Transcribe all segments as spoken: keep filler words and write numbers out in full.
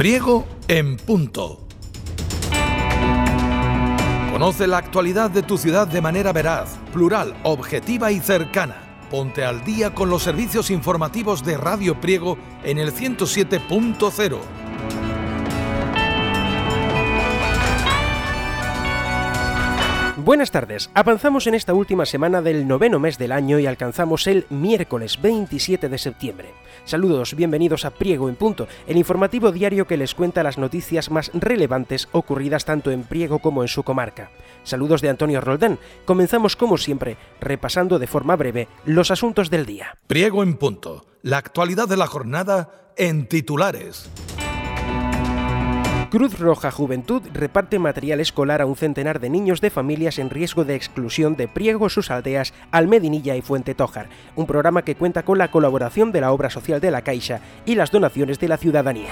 Priego en punto. Conoce la actualidad de tu ciudad de manera veraz, plural, objetiva y cercana. Ponte al día con los servicios informativos de Radio Priego en el ciento siete punto cero. Buenas tardes, avanzamos en esta última semana del noveno mes del año y alcanzamos el miércoles veintisiete de septiembre. Saludos, bienvenidos a Priego en Punto, el informativo diario que les cuenta las noticias más relevantes ocurridas tanto en Priego como en su comarca. Saludos de Antonio Roldán. Comenzamos como siempre, repasando de forma breve los asuntos del día. Priego en Punto, la actualidad de la jornada en titulares. Cruz Roja Juventud reparte material escolar a un centenar de niños de familias en riesgo de exclusión de Priego, sus aldeas, Almedinilla y Fuente Tójar, un programa que cuenta con la colaboración de la obra social de la Caixa y las donaciones de la ciudadanía.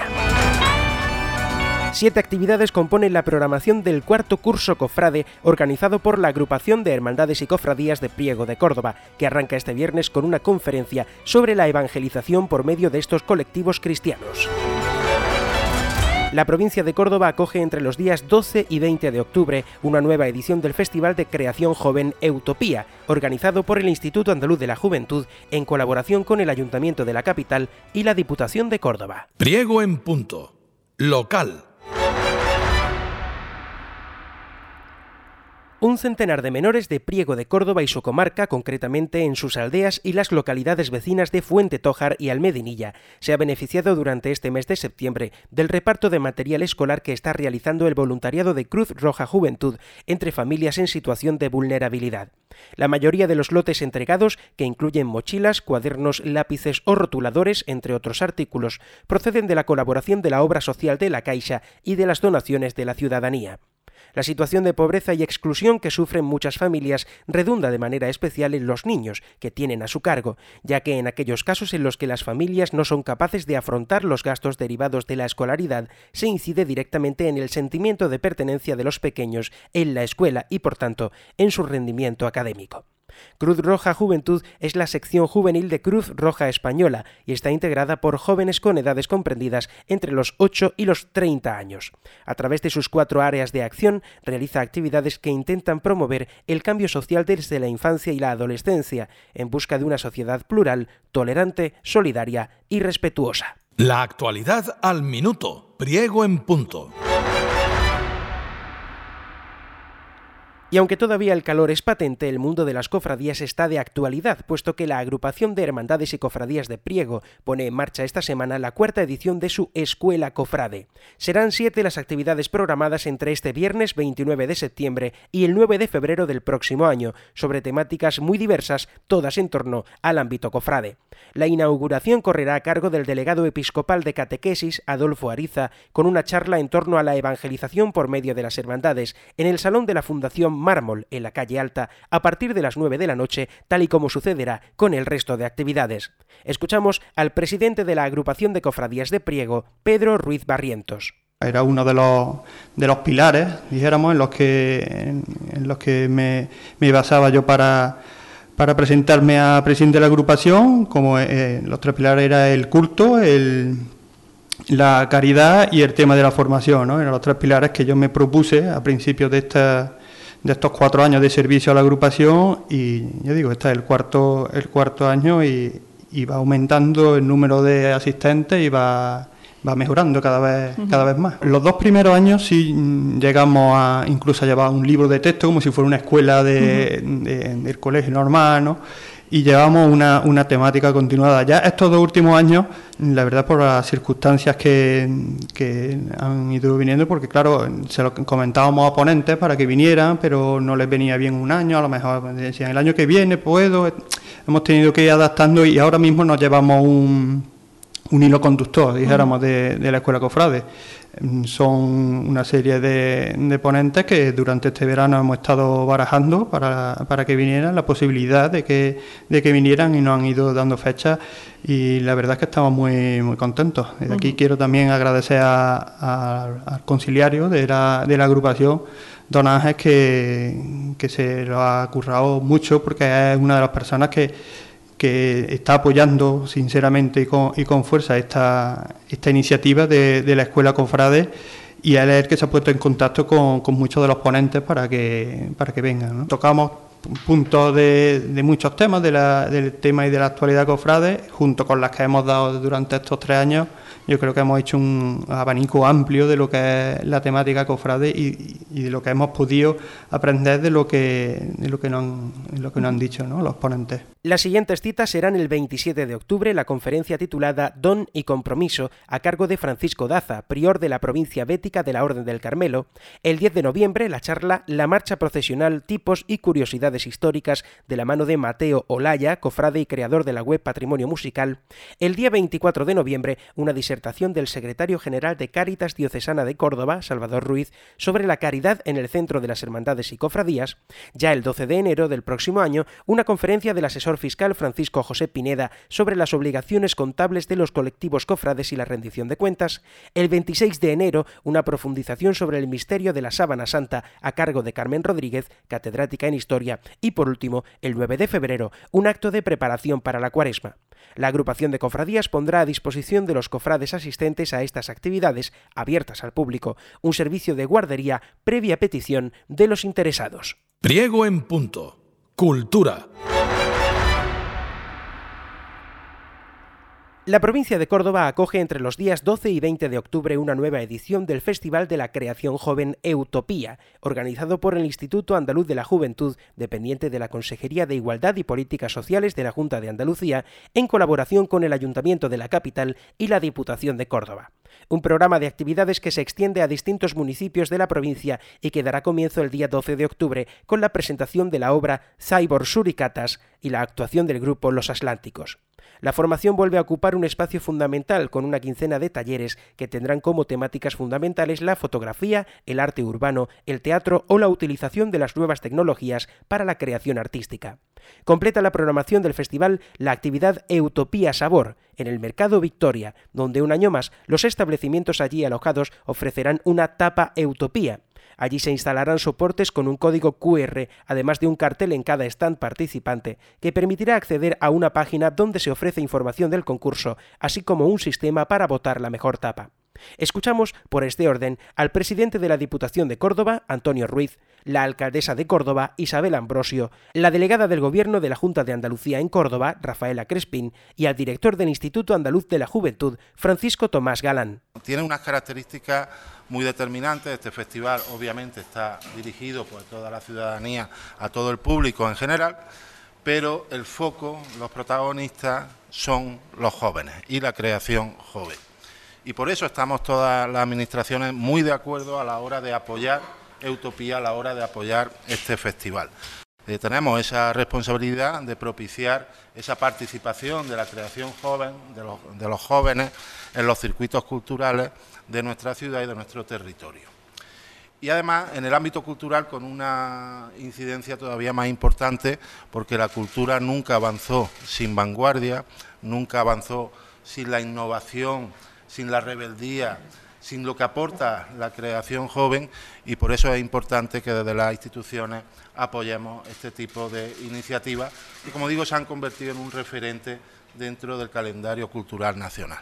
Siete actividades componen la programación del cuarto curso Cofrade, organizado por la Agrupación de Hermandades y Cofradías de Priego de Córdoba, que arranca este viernes con una conferencia sobre la evangelización por medio de estos colectivos cristianos. La provincia de Córdoba acoge entre los días doce y veinte de octubre una nueva edición del Festival de Creación Joven Utopía, organizado por el Instituto Andaluz de la Juventud en colaboración con el Ayuntamiento de la capital y la Diputación de Córdoba. Priego en Punto. Local. Un centenar de menores de Priego de Córdoba y su comarca, concretamente en sus aldeas y las localidades vecinas de Fuente Tójar y Almedinilla, se ha beneficiado durante este mes de septiembre del reparto de material escolar que está realizando el voluntariado de Cruz Roja Juventud entre familias en situación de vulnerabilidad. La mayoría de los lotes entregados, que incluyen mochilas, cuadernos, lápices o rotuladores, entre otros artículos, proceden de la colaboración de la obra social de la Caixa y de las donaciones de la ciudadanía. La situación de pobreza y exclusión que sufren muchas familias redunda de manera especial en los niños que tienen a su cargo, ya que en aquellos casos en los que las familias no son capaces de afrontar los gastos derivados de la escolaridad, se incide directamente en el sentimiento de pertenencia de los pequeños en la escuela y, por tanto, en su rendimiento académico. Cruz Roja Juventud es la sección juvenil de Cruz Roja Española y está integrada por jóvenes con edades comprendidas entre los ocho y los treinta años. A través de sus cuatro áreas de acción, realiza actividades que intentan promover el cambio social desde la infancia y la adolescencia, en busca de una sociedad plural, tolerante, solidaria y respetuosa. La actualidad al minuto. Priego en Punto. Y aunque todavía el calor es patente, el mundo de las cofradías está de actualidad, puesto que la Agrupación de Hermandades y Cofradías de Priego pone en marcha esta semana la cuarta edición de su Escuela Cofrade. Serán siete las actividades programadas entre este viernes veintinueve de septiembre y el nueve de febrero del próximo año, sobre temáticas muy diversas, todas en torno al ámbito cofrade. La inauguración correrá a cargo del delegado episcopal de catequesis, Adolfo Ariza, con una charla en torno a la evangelización por medio de las hermandades, en el Salón de la Fundación Mármol, en la calle Alta, a partir de las nueve de la noche, tal y como sucederá con el resto de actividades. Escuchamos al presidente de la Agrupación de Cofradías de Priego, Pedro Ruiz Barrientos. Era uno de los, de los pilares, dijéramos, en los que, en, en los que me, me basaba yo para, para presentarme a presidente de la agrupación. Como eh, los tres pilares era el culto, el, la caridad y el tema de la formación, ¿no? Eran los tres pilares que yo me propuse a principios de esta de estos cuatro años de servicio a la agrupación, y yo digo, este es el cuarto el cuarto año y, y va aumentando el número de asistentes y va va mejorando cada vez uh-huh. cada vez más. Los dos primeros años sí llegamos a incluso a llevar un libro de texto como si fuera una escuela de, uh-huh. de, de, del colegio normal, ¿no? Y llevamos una, una temática continuada. Ya estos dos últimos años, la verdad, por las circunstancias que, que han ido viniendo, porque claro, se lo comentábamos a ponentes para que vinieran, pero no les venía bien un año, a lo mejor decían el año que viene puedo, hemos tenido que ir adaptando y ahora mismo nos llevamos un, un hilo conductor, dijéramos, de, de la Escuela Cofrade. Son una serie de, de ponentes que durante este verano hemos estado barajando para, para que vinieran, la posibilidad de que, de que vinieran, y nos han ido dando fechas y la verdad es que estamos muy, muy contentos. Desde aquí uh-huh. quiero también agradecer a, a, al conciliario de la, de la agrupación, don Ángel, que, que se lo ha currado mucho, porque es una de las personas que que está apoyando sinceramente y con, y con fuerza esta, esta iniciativa de, de la Escuela Cofrade, y él es el que se ha puesto en contacto con, con muchos de los ponentes para que, para que vengan, ¿no? Tocamos puntos de, de muchos temas de la, del tema y de la actualidad cofrade, junto con las que hemos dado durante estos tres años. Yo creo que hemos hecho un abanico amplio de lo que es la temática cofrade y, y de lo que hemos podido aprender de lo que, de lo que, nos, han, lo que nos han dicho, ¿no?, los ponentes. Las siguientes citas serán el veintisiete de octubre, la conferencia titulada Don y Compromiso, a cargo de Francisco Daza, prior de la provincia bética de la Orden del Carmelo. El diez de noviembre, la charla La marcha procesional, tipos y curiosidades históricas, de la mano de Mateo Olaya, cofrade y creador de la web Patrimonio Musical. El día veinticuatro de noviembre, una disertación del secretario general de Cáritas Diocesana de Córdoba, Salvador Ruiz, sobre la caridad en el centro de las hermandades y cofradías. Ya el doce de enero del próximo año, una conferencia del asesor fiscal Francisco José Pineda sobre las obligaciones contables de los colectivos cofrades y la rendición de cuentas. El veintiséis de enero, una profundización sobre el misterio de la Sábana Santa a cargo de Carmen Rodríguez, catedrática en Historia. Y por último, el nueve de febrero, un acto de preparación para la Cuaresma. La agrupación de cofradías pondrá a disposición de los cofrades asistentes a estas actividades, abiertas al público, un servicio de guardería previa petición de los interesados. Priego en punto. Cultura. La provincia de Córdoba acoge entre los días doce y veinte de octubre una nueva edición del Festival de la Creación Joven Eutopía, organizado por el Instituto Andaluz de la Juventud, dependiente de la Consejería de Igualdad y Políticas Sociales de la Junta de Andalucía, en colaboración con el Ayuntamiento de la capital y la Diputación de Córdoba. Un programa de actividades que se extiende a distintos municipios de la provincia y que dará comienzo el día doce de octubre con la presentación de la obra Cyborg Suricatas y la actuación del grupo Los Atlánticos. La formación vuelve a ocupar un espacio fundamental con una quincena de talleres que tendrán como temáticas fundamentales la fotografía, el arte urbano, el teatro o la utilización de las nuevas tecnologías para la creación artística. Completa la programación del festival la actividad Eutopía Sabor, en el Mercado Victoria, donde un año más los establecimientos allí alojados ofrecerán una tapa Eutopía. Allí se instalarán soportes con un código cu erre, además de un cartel en cada stand participante, que permitirá acceder a una página donde se ofrece información del concurso, así como un sistema para votar la mejor tapa. Escuchamos, por este orden, al presidente de la Diputación de Córdoba, Antonio Ruiz, la alcaldesa de Córdoba, Isabel Ambrosio, la delegada del Gobierno de la Junta de Andalucía en Córdoba, Rafaela Crespín, y al director del Instituto Andaluz de la Juventud, Francisco Tomás Galán. Tiene unas características muy determinantes. Este festival obviamente está dirigido por toda la ciudadanía, a todo el público en general, pero el foco, los protagonistas son los jóvenes y la creación joven. Y por eso estamos todas las administraciones muy de acuerdo a la hora de apoyar Eutopía, a la hora de apoyar este festival. Eh, tenemos esa responsabilidad de propiciar esa participación de la creación joven, de los, de los jóvenes en los circuitos culturales de nuestra ciudad y de nuestro territorio. Y además en el ámbito cultural con una incidencia todavía más importante, porque la cultura nunca avanzó sin vanguardia, nunca avanzó sin la innovación, sin la rebeldía, sin lo que aporta la creación joven, y por eso es importante que desde las instituciones apoyemos este tipo de iniciativas que, como digo, se han convertido en un referente dentro del calendario cultural nacional.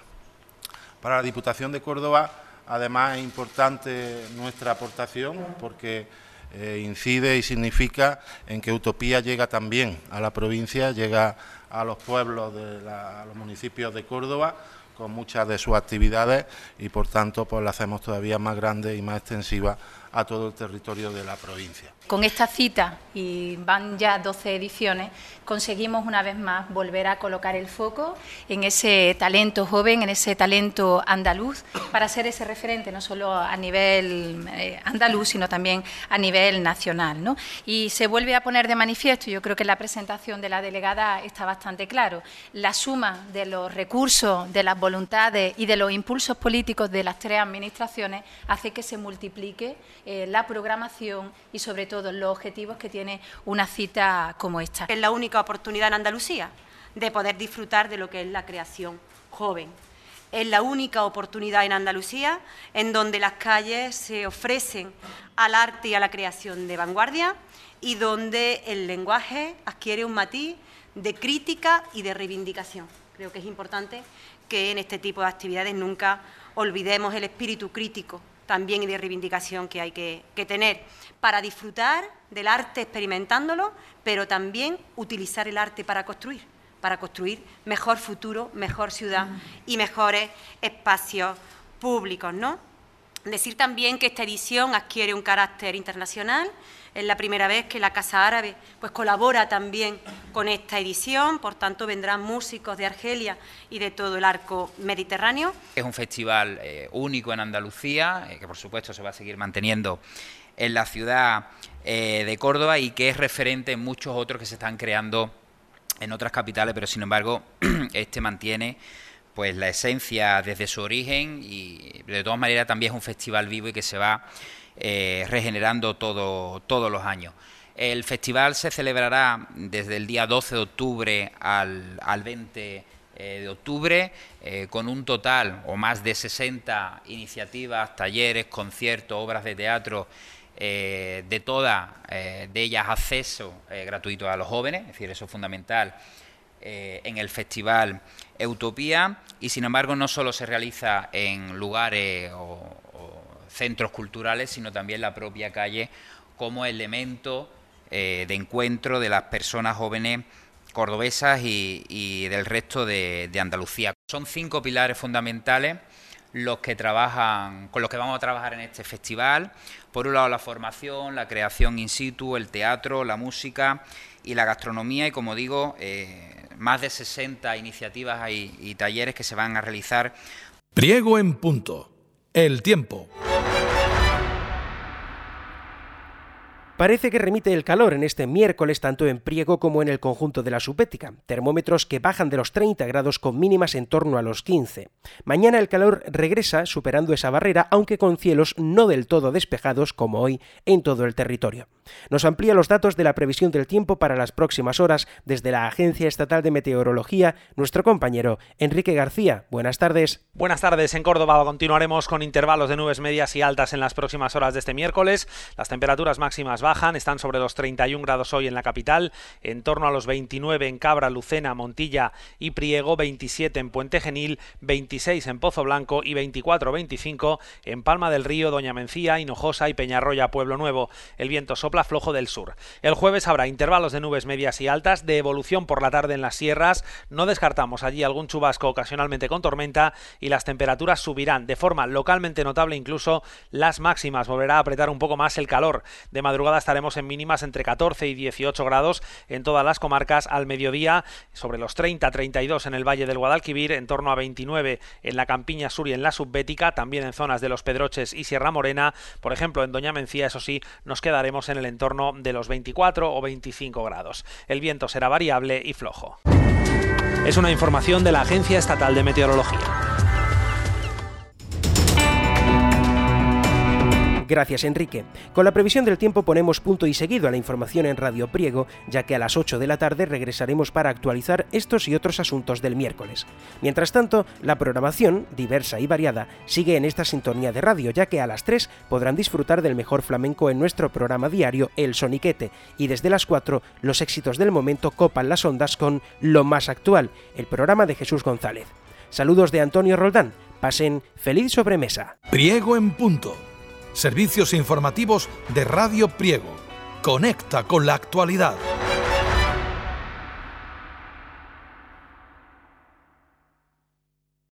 Para la Diputación de Córdoba, además, es importante nuestra aportación porque eh, incide y significa en que Eutopía llega también a la provincia, llega a los pueblos, de la, a los municipios de Córdoba, con muchas de sus actividades, y por tanto pues la hacemos todavía más grande y más extensiva a todo el territorio de la provincia. Con esta cita, y van ya doce ediciones, conseguimos una vez más volver a colocar el foco en ese talento joven, en ese talento andaluz, para ser ese referente no solo a nivel eh, andaluz, sino también a nivel nacional, ¿no? Y se vuelve a poner de manifiesto, yo creo que en la presentación de la delegada está bastante claro, la suma de los recursos, de las voluntades y de los impulsos políticos de las tres administraciones hace que se multiplique eh, la programación y sobre todo los objetivos que tiene una cita como esta. Es la única oportunidad en Andalucía de poder disfrutar de lo que es la creación joven. Es la única oportunidad en Andalucía en donde las calles se ofrecen al arte y a la creación de vanguardia y donde el lenguaje adquiere un matiz de crítica y de reivindicación. Creo que es importante que en este tipo de actividades nunca olvidemos el espíritu crítico también y de reivindicación que hay que, que tener para disfrutar del arte experimentándolo, pero también utilizar el arte para construir, para construir mejor futuro, mejor ciudad y mejores espacios públicos, ¿no? Decir también que esta edición adquiere un carácter internacional. Es la primera vez que la Casa Árabe pues, colabora también con esta edición, por tanto vendrán músicos de Argelia y de todo el arco mediterráneo. Es un festival eh, único en Andalucía, eh, que por supuesto se va a seguir manteniendo en la ciudad eh, de Córdoba y que es referente en muchos otros que se están creando en otras capitales, pero sin embargo este mantiene pues la esencia desde su origen y de todas maneras también es un festival vivo y que se va eh, regenerando todo, todos los años. El festival se celebrará desde el día doce de octubre al, al veinte de octubre eh, con un total o más de sesenta iniciativas, talleres, conciertos, obras de teatro, eh, de todas eh, de ellas acceso eh, gratuito a los jóvenes, es decir, eso es fundamental eh, en el festival Utopía, y sin embargo no solo se realiza en lugares o, o centros culturales, sino también la propia calle como elemento eh, de encuentro de las personas jóvenes cordobesas y, y del resto de, de Andalucía. Son cinco pilares fundamentales los que trabajan, con los que vamos a trabajar en este festival. Por un lado la formación, la creación in situ, el teatro, la música y la gastronomía, y como digo, eh, más de sesenta iniciativas y, y talleres que se van a realizar. Priego en punto. El tiempo. Parece que remite el calor en este miércoles tanto en Priego como en el conjunto de la Supética, termómetros que bajan de los treinta grados con mínimas en torno a los quince. Mañana el calor regresa superando esa barrera, aunque con cielos no del todo despejados como hoy en todo el territorio. Nos amplía los datos de la previsión del tiempo para las próximas horas desde la Agencia Estatal de Meteorología, nuestro compañero Enrique García. Buenas tardes. Buenas tardes. En Córdoba continuaremos con intervalos de nubes medias y altas en las próximas horas de este miércoles. Las temperaturas máximas bajan, están sobre los treinta y un grados hoy en la capital, en torno a los veintinueve en Cabra, Lucena, Montilla y Priego, veintisiete en Puente Genil, veintiséis en Pozo Blanco y veinticuatro veinticinco en Palma del Río, Doña Mencía, Hinojosa y Peñarroya, Pueblo Nuevo. El viento sopla flojo del sur. El jueves habrá intervalos de nubes medias y altas, de evolución por la tarde en las sierras. No descartamos allí algún chubasco ocasionalmente con tormenta y las temperaturas subirán de forma localmente notable, incluso las máximas. Volverá a apretar un poco más el calor. De madrugada estaremos en mínimas entre catorce y dieciocho grados en todas las comarcas. Al mediodía sobre los treinta a treinta y dos en el Valle del Guadalquivir, en torno a veintinueve en la Campiña Sur y en la Subbética, también en zonas de Los Pedroches y Sierra Morena. Por ejemplo, en Doña Mencía, eso sí, nos quedaremos en el entorno de los veinticuatro o veinticinco grados. El viento será variable y flojo. Es una información de la Agencia Estatal de Meteorología. Gracias, Enrique. Con la previsión del tiempo ponemos punto y seguido a la información en Radio Priego, ya que a las ocho de la tarde regresaremos para actualizar estos y otros asuntos del miércoles. Mientras tanto, la programación, diversa y variada, sigue en esta sintonía de radio, ya que a las tres podrán disfrutar del mejor flamenco en nuestro programa diario El Soniquete, y desde las cuatro los éxitos del momento copan las ondas con Lo Más Actual, el programa de Jesús González. Saludos de Antonio Roldán. Pasen feliz sobremesa. Priego en punto. Servicios informativos de Radio Priego. Conecta con la actualidad.